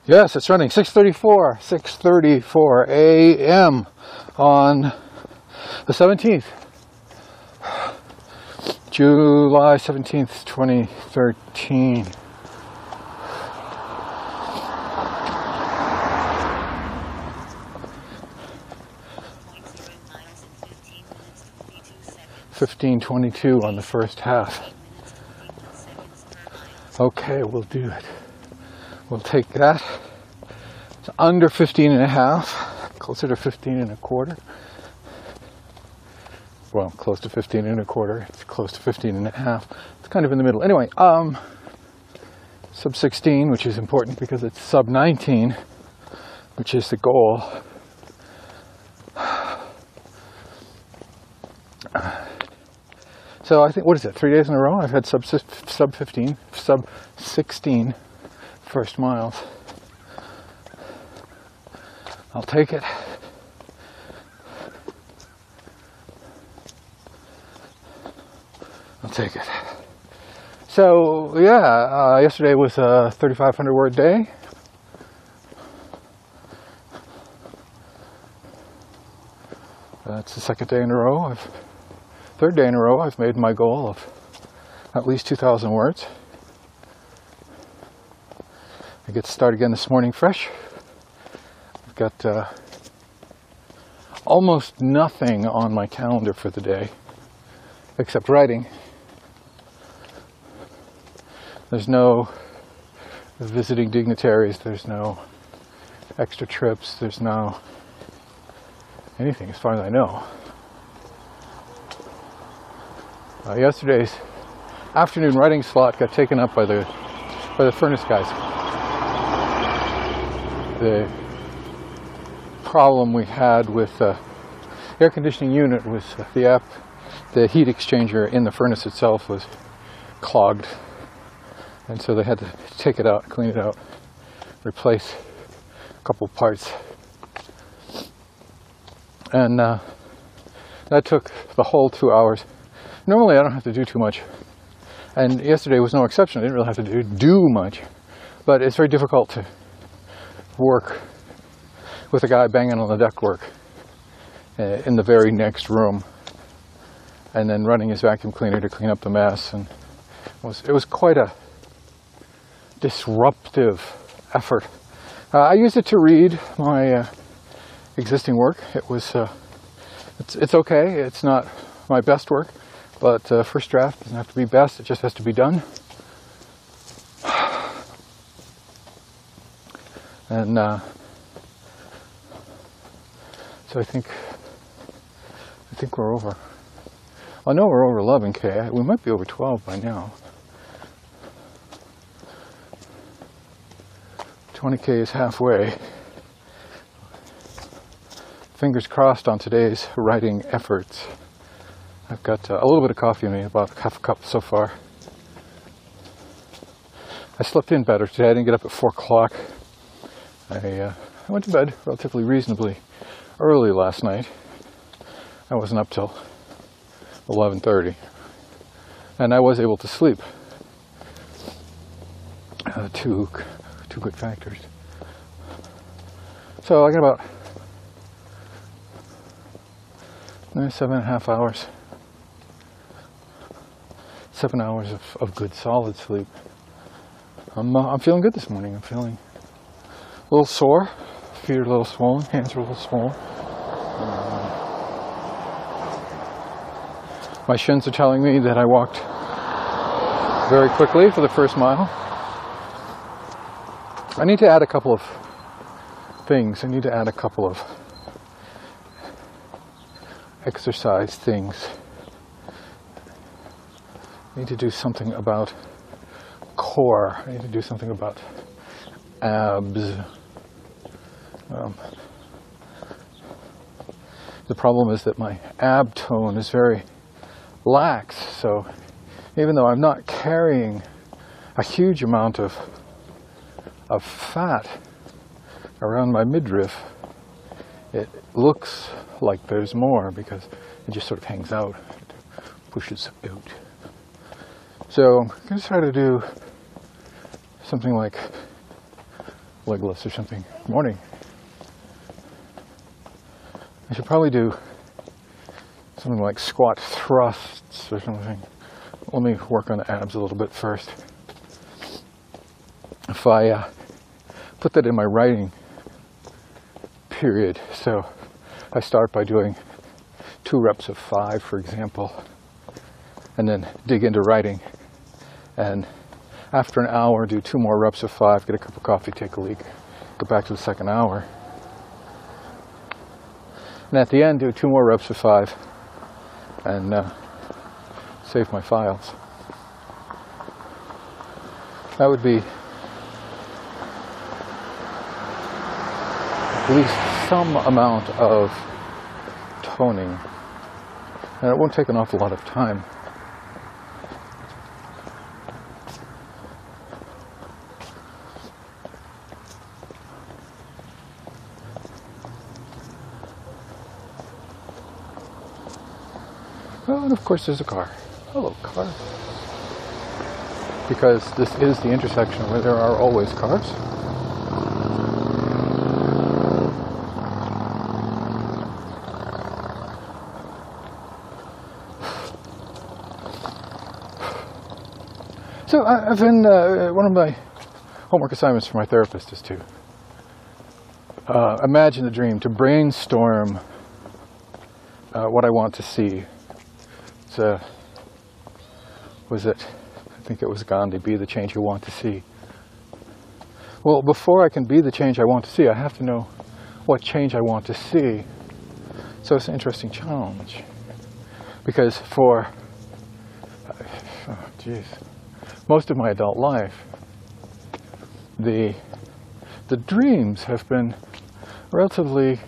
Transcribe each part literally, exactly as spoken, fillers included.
Yes, it's running six thirty-four, six thirty-four a m on the seventeenth, July seventeenth, twenty thirteen. fifteen twenty-two on the first half. Okay, we'll do it. We'll take that. It's under fifteen and a half, closer to fifteen and a quarter. Well, close to fifteen and a quarter. It's close to fifteen and a half. It's kind of in the middle. Anyway, um, sub sixteen, which is important because it's sub nineteen, which is the goal. So I think, what is it, three days in a row? I've had sub sub fifteen, sub sixteen first miles. I'll take it. I'll take it. So yeah, uh, yesterday was a thirty-five hundred word day. That's the second day in a row. I've, third day in a row I've made my goal of at least two thousand words. I get to start again this morning fresh. I've got uh, almost nothing on my calendar for the day except writing. There's no visiting dignitaries, there's no extra trips, there's no anything as far as I know. Uh, yesterday's afternoon writing slot got taken up by the by the furnace guys. The problem we had with the air conditioning unit was the app, the heat exchanger in the furnace itself was clogged, and so they had to take it out, clean it out, replace a couple parts, and uh, that took the whole two hours. Normally I don't have to do too much, and yesterday was no exception. I didn't really have to do, do much, but it's very difficult to work with a guy banging on the ductwork uh, in the very next room, and then running his vacuum cleaner to clean up the mess. And it was, it was quite a disruptive effort. Uh, I used it to read my uh, existing work. It was, uh, it's, it's okay. It's not my best work, but uh, first draft doesn't have to be best. It just has to be done. And uh, so I think I think we're over. I know we're over eleven K. We might be over twelve by now. twenty K is halfway. Fingers crossed on today's writing efforts. I've got uh, a little bit of coffee in me, about half a cup so far. I slept in better today. I didn't get up at four o'clock. I, uh, I went to bed relatively reasonably early last night. I wasn't up till eleven thirty, and I was able to sleep. Uh, two, two good factors. So I got about eh, seven and a half hours, seven hours of, of good solid sleep. I'm, uh, I'm feeling good this morning. I'm feeling a little sore, feet are a little swollen, hands are a little swollen. Um, my shins are telling me that I walked very quickly for the first mile. I need to add a couple of things. I need to add a couple of exercise things. I need to do something about core. I need to do something about abs. Um, the problem is that my ab tone is very lax, so even though I'm not carrying a huge amount of of fat around my midriff, it looks like there's more because it just sort of hangs out, it pushes out. So I'm going to try to do something like legless or something. Good morning. I should probably do something like squat thrusts or something. Let me work on the abs a little bit first. If I uh, put that in my writing period, so I start by doing two reps of five, for example, and then dig into writing, and after an hour do two more reps of five, get a cup of coffee, take a leak, go back to the second hour, and at the end do two more reps of five and uh, save my files. That would be at least some amount of toning, and it won't take an awful lot of time. Oh, and of course there's a car. Hello, car. Because this is the intersection where there are always cars. So I, I've been, uh, one of my homework assignments for my therapist is to uh, imagine the dream, to brainstorm uh, what I want to see. It's, uh, was it, I think it was Gandhi, be the change you want to see. Well, before I can be the change I want to see, I have to know what change I want to see. So it's an interesting challenge. Because for, oh, geez, most of my adult life, the, the dreams have been relatively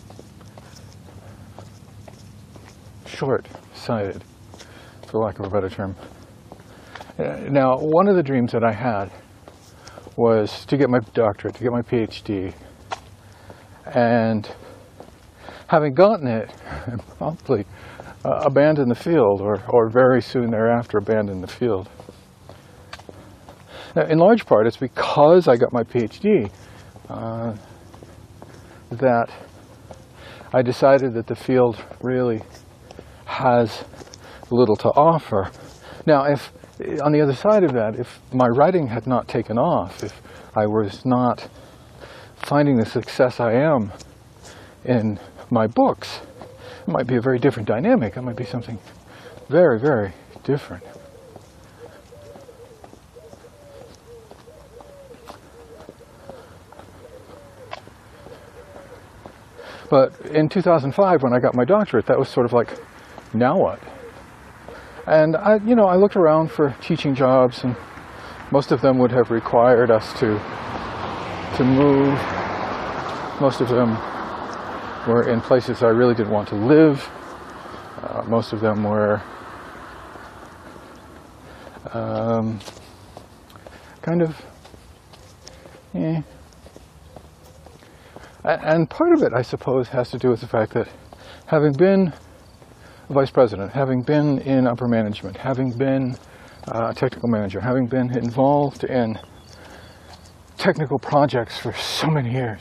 short-sighted, for lack of a better term. Uh, now, one of the dreams that I had was to get my doctorate, to get my PhD, and having gotten it, promptly uh, abandon the field, or, or very soon thereafter abandon the field. Now, in large part, it's because I got my PhD uh, that I decided that the field really has little to offer. Now, if on the other side of that, if my writing had not taken off, if I was not finding the success I am in my books, it might be a very different dynamic. It might be something very, very different. But in two thousand five, when I got my doctorate, that was sort of like, now what? And I, you know, I looked around for teaching jobs, and most of them would have required us to to move. Most of them were in places I really didn't want to live. Uh, most of them were um, kind of, eh. And part of it, I suppose, has to do with the fact that having been a vice president, having been in upper management, having been uh, a technical manager, having been involved in technical projects for so many years,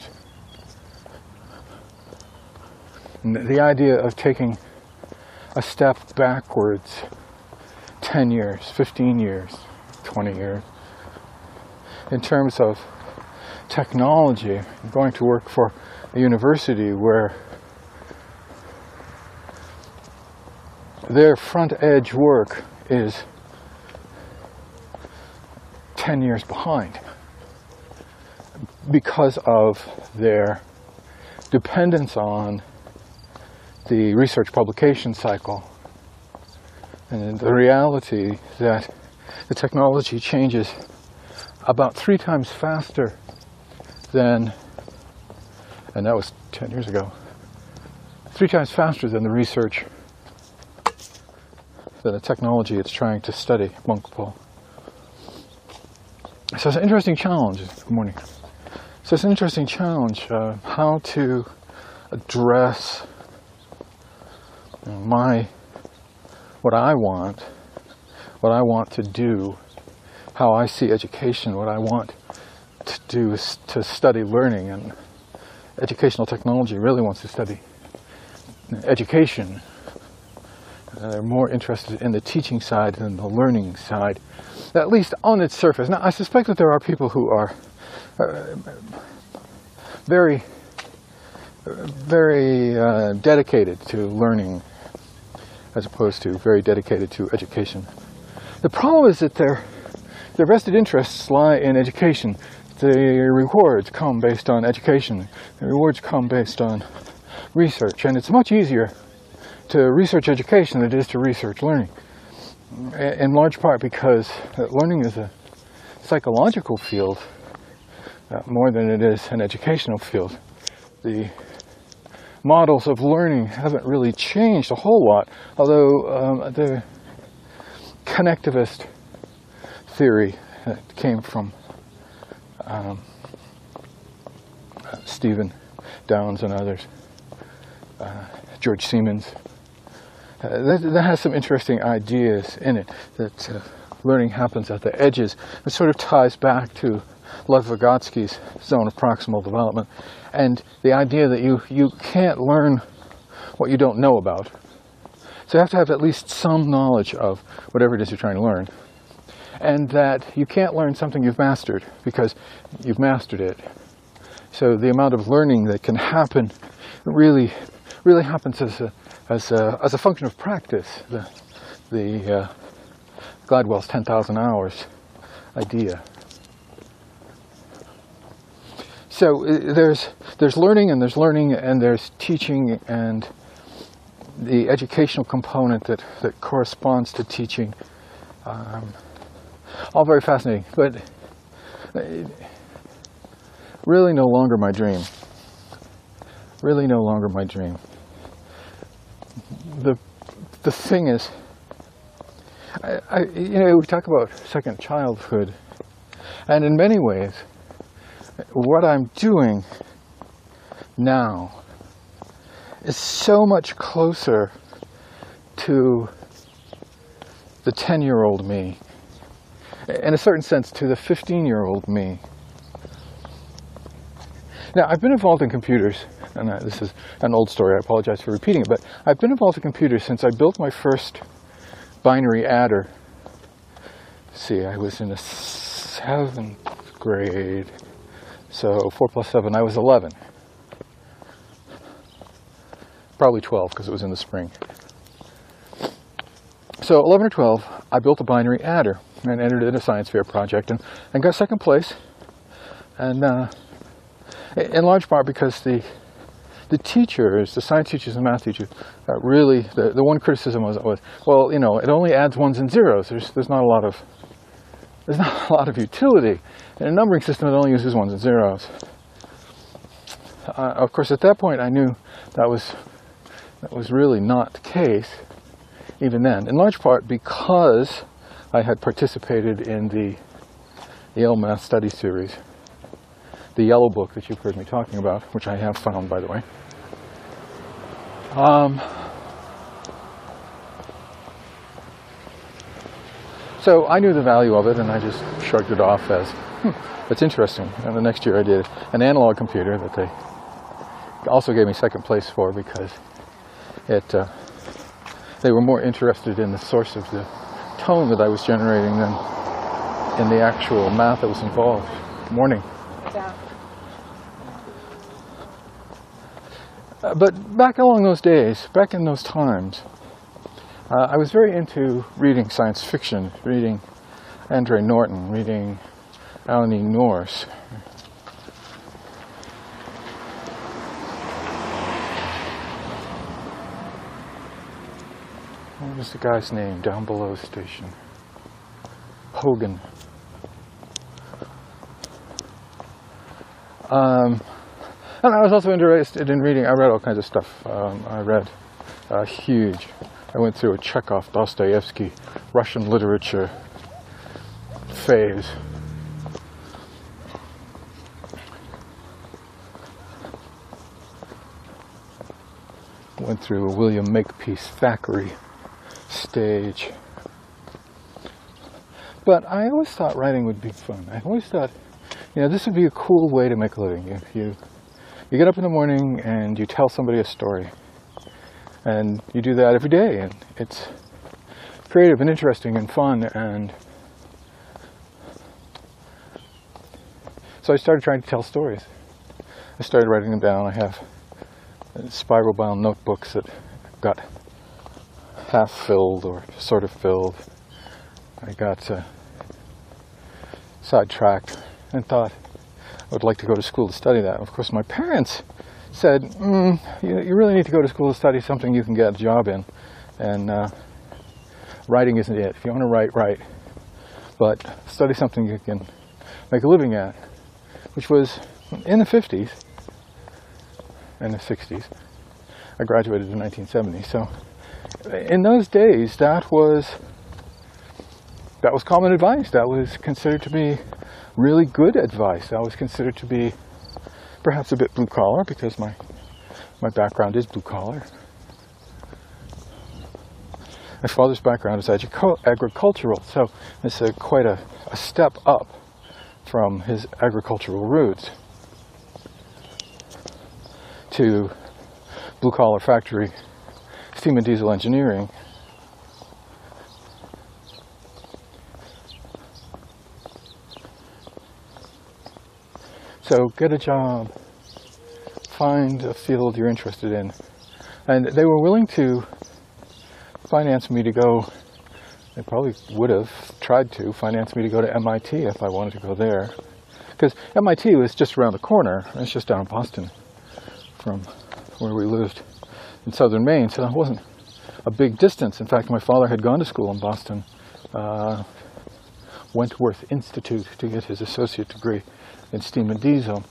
and the idea of taking a step backwards ten years, fifteen years, twenty years, in terms of technology, going to work for a university where their front edge work is ten years behind because of their dependence on the research publication cycle, and the reality that the technology changes about three times faster than, and that was ten years ago, three times faster than the research, than the technology it's trying to study, Monkpool. So it's an interesting challenge. Good morning. So it's an interesting challenge, uh, how to address you know, my, what I want, what I want to do, how I see education, what I want to do is to study learning, and educational technology really wants to study education. Uh, they're more interested in the teaching side than the learning side, at least on its surface. Now, I suspect that there are people who are uh, very, very uh, dedicated to learning as opposed to very dedicated to education. The problem is that their, their vested interests lie in education. The rewards come based on education. The rewards come based on research. And it's much easier to research education than it is to research learning. In large part because learning is a psychological field uh, more than it is an educational field. The models of learning haven't really changed a whole lot, although um, the connectivist theory that came from um, Stephen Downes and others, uh, George Siemens, uh, that, that has some interesting ideas in it, that uh, learning happens at the edges. It sort of ties back to Lev Vygotsky's zone of proximal development, and the idea that you, you can't learn what you don't know about. So you have to have at least some knowledge of whatever it is you're trying to learn, and that you can't learn something you've mastered because you've mastered it. So the amount of learning that can happen really, really happens as a, as a, as a function of practice. The, the uh, Gladwell's ten thousand hours idea. So uh, there's, there's learning and there's learning and there's teaching, and the educational component that, that corresponds to teaching. Um, all very fascinating, but really no longer my dream. Really no longer my dream. The, the thing is, I, I, you know, we talk about second childhood, and in many ways, what I'm doing now is so much closer to the ten-year-old me, in a certain sense to the fifteen-year-old me. Now, I've been involved in computers, and uh, this is an old story, I apologize for repeating it, but I've been involved in computers since I built my first binary adder. Let's see, I was in the seventh grade, so four plus seven, I was eleven. Probably twelve, because it was in the spring. So eleven or twelve, I built a binary adder and entered in a science fair project and, and got second place. And uh, in large part because the the teachers, the science teachers and math teachers, uh, really, the, the one criticism was, was, well, you know, it only adds ones and zeros. There's, there's not a lot of, there's not a lot of utility. In a numbering system, it only uses ones and zeros. Uh, of course, at that point, I knew that was, that was really not the case, even then, in large part because I had participated in the Yale Math Study Series, the yellow book that you've heard me talking about, which I have found, by the way. Um, so I knew the value of it, and I just shrugged it off as, hmm, that's interesting. And the next year I did an analog computer that they also gave me second place for, because it, uh, they were more interested in the source of the tone that I was generating than in the actual math that was involved. Good morning. Yeah. Uh, but back along those days, back in those times, uh, I was very into reading science fiction, reading Andre Norton, reading Alan E. Nourse. What was the guy's name down below the station? Hogan. Um, and I was also interested in reading, I read all kinds of stuff. Um, I read uh, huge. I went through a Chekhov, Dostoevsky, Russian literature phase. Went through a William Makepeace Thackeray stage. But I always thought writing would be fun. I always thought you know, this would be a cool way to make a living. You, you, you get up in the morning and you tell somebody a story. And you do that every day. And it's creative and interesting and fun. And so I started trying to tell stories. I started writing them down. I have spiral bound notebooks that got half filled or sort of filled. I got uh, sidetracked and thought I would like to go to school to study that. Of course, my parents said, mm, you, you really need to go to school to study something you can get a job in. And uh, writing isn't it. If you want to write, write. But study something you can make a living at. Which was in the fifties and the sixties. I graduated in nineteen seventy. So in those days, that was that was common advice. That was considered to be really good advice. That was considered to be perhaps a bit blue collar, because my my background is blue collar. My father's background is agricultural, so it's a, quite a, a step up from his agricultural roots to blue-collar factory steam and diesel engineering. So get a job, find a field you're interested in. And they were willing to finance me to go. They probably would have tried to finance me to go to M I T if I wanted to go there. Because M I T was just around the corner. It's just down in Boston from where we lived in southern Maine. So it wasn't a big distance. In fact, my father had gone to school in Boston, uh, Wentworth Institute, to get his associate degree in steam and diesel.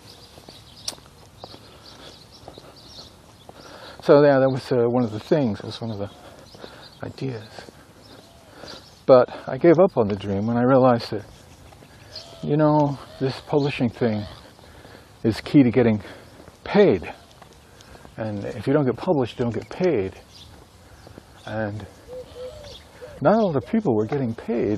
So yeah, that was uh, one of the things. It was one of the ideas. But I gave up on the dream when I realized that, you know, this publishing thing is key to getting paid. And if you don't get published, you don't get paid. And not all the people were getting paid.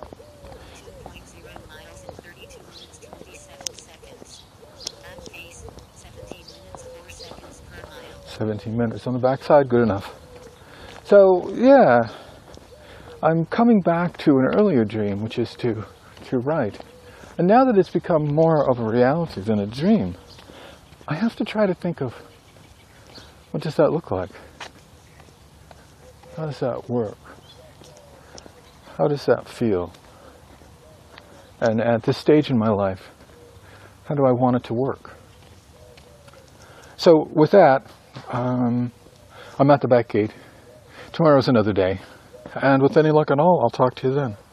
seventeen minutes on the backside, good enough. So, yeah. I'm coming back to an earlier dream, which is to, to write. And now that it's become more of a reality than a dream, I have to try to think of, what does that look like? How does that work? How does that feel? And at this stage in my life, how do I want it to work? So with that, um, I'm at the back gate. Tomorrow's another day. And with any luck at all, I'll talk to you then.